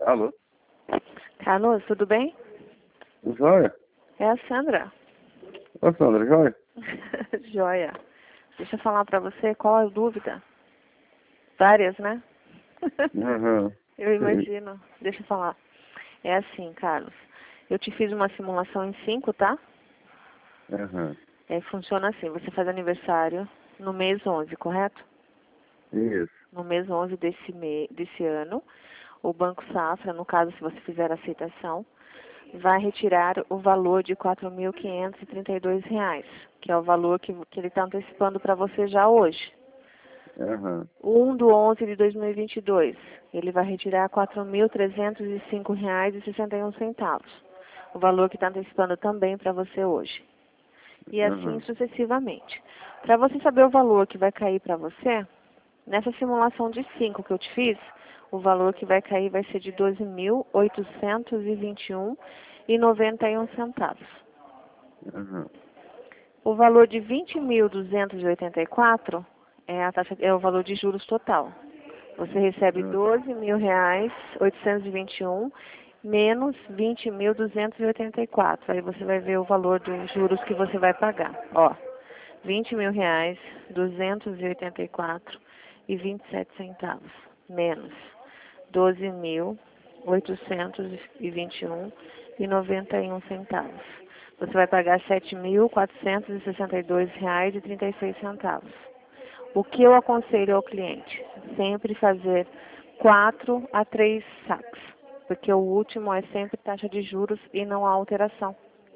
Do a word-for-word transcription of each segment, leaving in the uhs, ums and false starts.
Alô? Carlos, tudo bem? Joia? É a Sandra. Ô, Sandra, joia? Joia. Deixa eu falar pra você, qual a dúvida? Várias, né? Aham. Eu imagino. Deixa eu falar. É assim, Carlos. Eu te fiz uma simulação em cinco, tá? Aham. É, funciona assim, você faz aniversário no mês onze, correto? Isso. No mês onze desse, me... desse ano, o Banco Safra, no caso, se você fizer a aceitação, vai retirar o valor de quatro mil quinhentos e trinta e dois reais, que é o valor que, que ele está antecipando para você já hoje. Aham. um do onze de dois mil e vinte e dois, ele vai retirar quatro mil trezentos e cinco reais e sessenta e um centavos, o valor que está antecipando também para você hoje. E assim Aham. sucessivamente. Para você saber o valor que vai cair para você, nessa simulação de cinco que eu te fiz, o valor que vai cair vai ser de doze mil oitocentos e vinte e um reais e noventa e um centavos. Aham. O valor de vinte mil duzentos e oitenta e quatro é a taxa, é o valor de juros total. Você recebe Aham. doze mil reais oitocentos e vinte e um menos vinte mil duzentos e oitenta e quatro. Aí você vai ver o valor dos juros que você vai pagar. Ó, vinte mil reais duzentos e oitenta e quatro e vinte e sete centavos menos doze mil oitocentos e vinte e um e noventa e um centavos. Você vai pagar sete mil quatrocentos e sessenta e dois reais e trinta e seis centavos. O que eu aconselho ao cliente? Sempre fazer quatro a três saques, porque o último é sempre taxa de juros e não há alteração.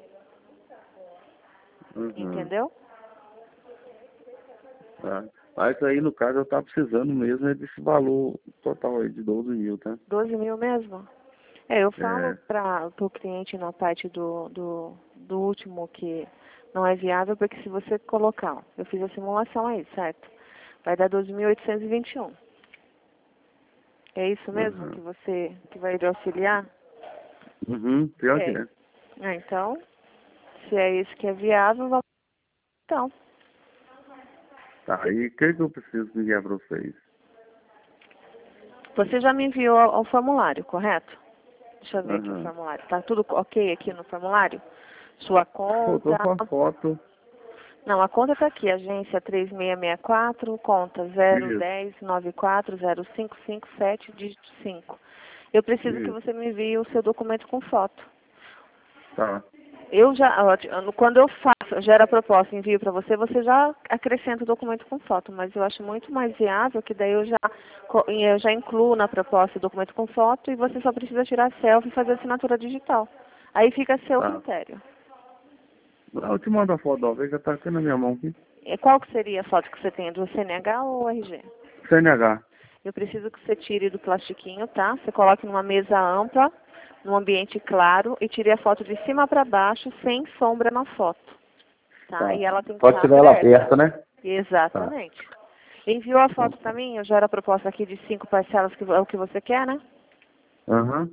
Uhum. Entendeu? Tá. Mas aí, no caso, eu tava precisando mesmo é desse valor total aí de doze mil, tá? doze mil mesmo? É, eu falo É. para o cliente na parte do, do, do último que não é viável, porque se você colocar, ó, eu fiz a simulação aí, certo? Vai dar doze mil oitocentos e vinte e um. É isso mesmo Aham. que você que vai lhe auxiliar? Uhum. Pior que É. é. Ah, então, se é isso que é viável, vamos então. Tá, e o que que eu preciso enviar pra vocês? Você já me enviou o o formulário, correto? Deixa eu ver aqui o Aham. formulário. Tá tudo ok aqui no formulário? Sua Faltou conta. só a foto. Não, a conta está aqui, agência três seis seis quatro, conta zero um Isso. zero nove quatro zero cinco cinco sete, dígito cinco. Eu preciso que Isso. você me envie o seu documento com foto. Tá. Eu já, ó, quando eu faço, eu gero a proposta e envio para você, você já acrescenta o documento com foto, mas eu acho muito mais viável que daí eu já, co- eu já incluo na proposta o documento com foto e você só precisa tirar selfie e fazer assinatura digital. Aí fica a seu Tá. critério. Não, eu te mando a foto da vez, já tá aqui na minha mão aqui. E qual que seria a foto que você tem, do C N H ou R G? C N H. Eu preciso que você tire do plastiquinho, tá? Você coloque numa mesa ampla, num ambiente claro e tire a foto de cima para baixo, sem sombra na foto, tá? Tá. E ela tem que Pode estar tirar ela aberta. perto, né? Tá. Exatamente. Enviou a Então foto para mim? Eu já era a proposta aqui de cinco parcelas, que é o que você quer, né? Aham.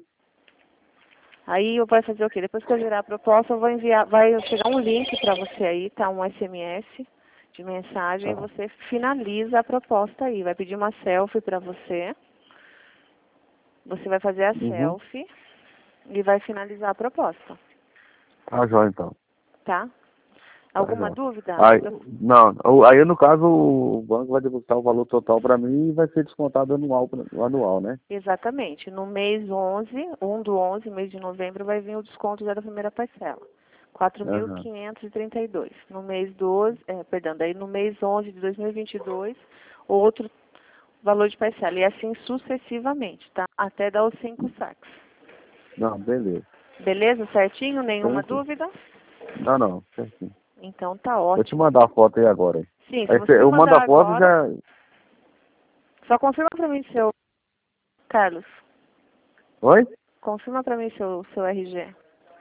Aí eu vou fazer o quê? Depois que eu gerar a proposta, eu vou enviar, vai chegar um link para você aí, tá? Um S M S de mensagem, e Tá. você finaliza a proposta aí. Vai pedir uma selfie para você. Você vai fazer a Uhum. selfie e vai finalizar a proposta, Tá jóia, então. tá? Tá Alguma jóia. dúvida? Aí, Eu- não, o- aí no caso o banco vai depositar o valor total para mim e vai ser descontado anual, pra- anual, né? Exatamente. No mês onze, um do onze, mês de novembro, vai vir o desconto já da primeira parcela. quatro mil Aham. quinhentos e trinta e dois. No mês doze, é, perdão, daí no mês onze de dois mil e vinte e dois, outro valor de parcela. E assim sucessivamente, tá? Até dar os cinco saques. Não, beleza. Beleza? Certinho? Nenhuma Tranquilo. dúvida? Não, não, certinho. Então tá Vou te ótimo. mandar a foto aí agora. Sim, se Aí você cê- me eu mando mandar a foto e agora, já. só confirma pra mim seu, Carlos, Oi? confirma pra mim seu, seu R G.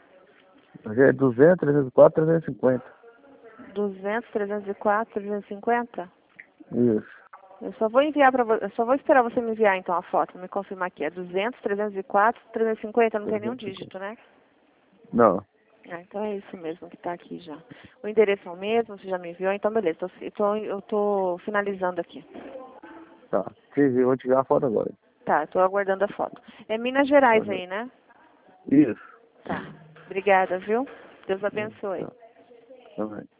É duzentos, trezentos e quatro, trezentos e cinquenta. duzentos, trezentos e quatro, trezentos e cinquenta? Isso. Eu só vou enviar para você, eu só vou esperar você me enviar então a foto, me confirmar aqui. É duzentos, trezentos e quatro, trezentos e cinquenta, não tem nenhum trezentos e cinquenta. dígito, né? Não. Ah, então é isso mesmo que está aqui já. O endereço é o mesmo, você já me enviou, então beleza, tô, eu, tô, eu tô finalizando aqui. Tá. Sim, eu vou te dar a foto agora. Tá, tô aguardando a foto. É Minas Gerais aí, né? Isso. Tá. Obrigada, viu? Deus abençoe. Tá. Também.